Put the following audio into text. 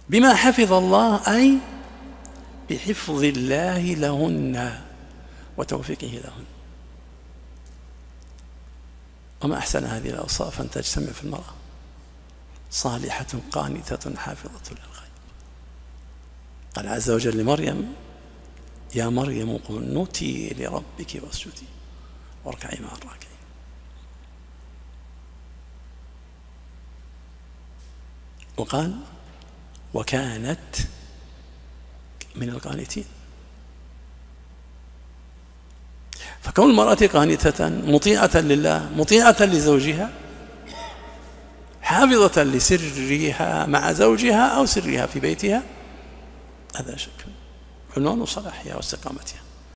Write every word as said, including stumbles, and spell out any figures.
بما حفظ الله أي بحفظ الله لهن وتوفيقه لهن. وما أحسن هذه الأوصاف أن تجتمع في المرأة: صالحة قانتة حافظة للغيب. قال عز وجل لمريم: يا مريم قنتي لربك واسجدي واركعي مع الراكعين. وقال: وكانت من القانتين. فكون المرأة قانتة مطيعة لله مطيعة لزوجها حافظة لسرها مع زوجها أو سرها في بيتها، هذا شك عنوان صلاحها واستقامتها.